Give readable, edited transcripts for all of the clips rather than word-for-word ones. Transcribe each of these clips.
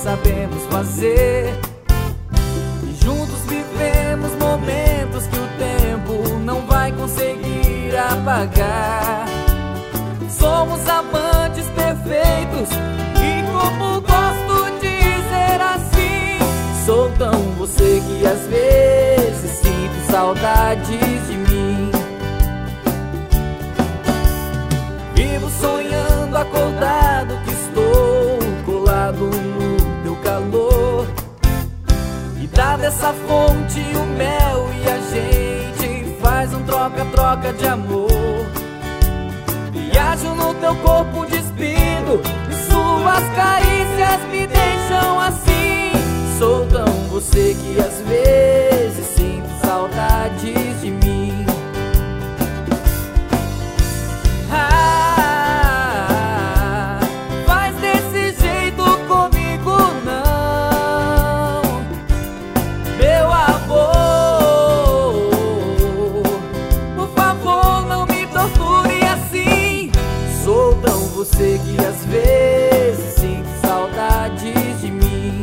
sabemos fazer. E juntos vivemos momentos que o tempo não vai conseguir apagar. Somos amantes perfeitos e, como gosto de dizer assim, sou tão você que às vezes sinto saudades de mim. Vivo sonhando acordado que estou colado no teu calor. E dá dessa fonte o mel e a gente faz um troca-troca de amor. Viajo no teu corpo despido e suas carícias me deixam assim. Sou tão você que às vezes sinto saudades de mim. Faz desse jeito comigo não, meu amor. Por favor, não me torture assim. Sou tão você que às vezes sinto saudades de mim.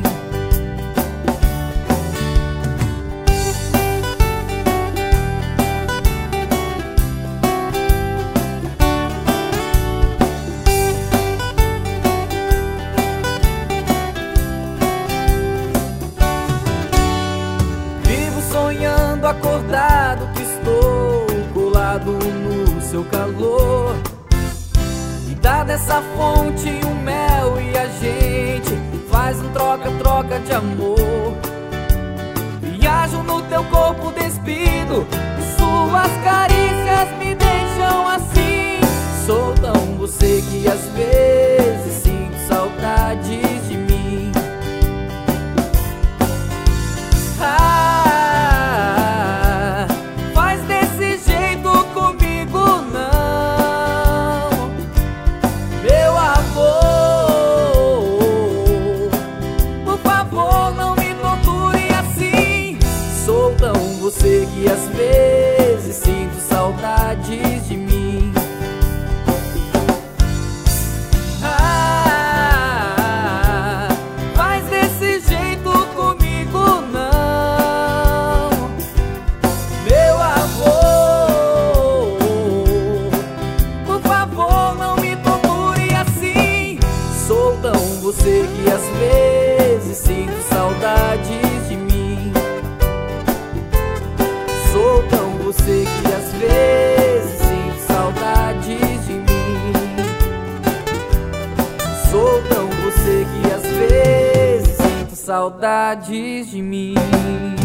Vivo sonhando acordado que estou colado no seu calor. E dá dessa fonte um mel e a gente faz um troca-troca de amor. Viajo no teu corpo despido e suas carícias me deixam assim. Sou tão você que às vezes sinto saudades de mim. Faz desse jeito comigo não, meu amor. Por favor, não me torture assim. Sou tão você que às vezes sinto saudades de mim. Faz desse jeito comigo não, meu amor. Por favor, não me torture assim. Sou tão você que às vezes sinto saudades de mim. Sou tão você que às vezes sinto saudades de mim. Sou tão você que às vezes sinto saudades de mim.